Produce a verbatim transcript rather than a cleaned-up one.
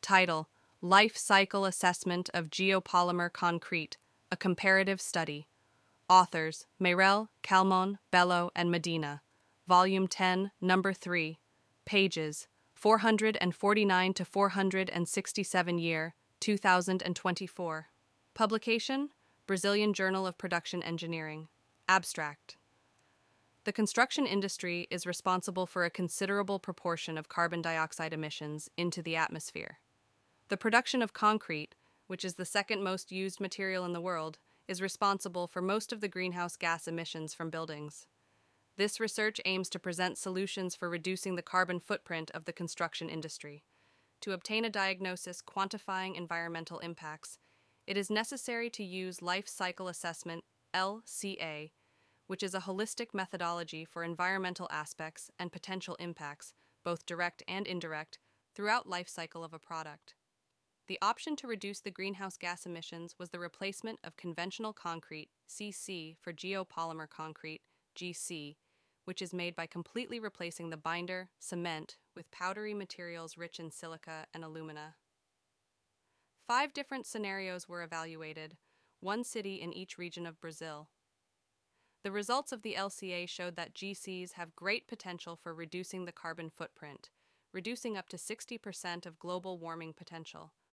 Title: Life Cycle Assessment of Geopolymer Concrete, a Comparative Study. Authors: Meirel, Calmon, Bello, and Medina. Volume ten, Number three. Pages: four hundred forty-nine to four hundred sixty-seven year, two thousand twenty-four. Publication: Brazilian Journal of Production Engineering. Abstract: The construction industry is responsible for a considerable proportion of carbon dioxide emissions into the atmosphere. The production of concrete, which is the second most used material in the world, is responsible for most of the greenhouse gas emissions from buildings. This research aims to present solutions for reducing the carbon footprint of the construction industry. To obtain a diagnosis quantifying environmental impacts, it is necessary to use Life Cycle Assessment, L C A, which is a holistic methodology for environmental aspects and potential impacts, both direct and indirect, throughout life cycle of a product. The option to reduce the greenhouse gas emissions was the replacement of conventional concrete, C C, for geopolymer concrete, G C, which is made by completely replacing the binder, cement, with powdery materials rich in silica and alumina. Five different scenarios were evaluated, one city in each region of Brazil. The results of the L C A showed that G Cs have great potential for reducing the carbon footprint, reducing up to sixty percent of global warming potential,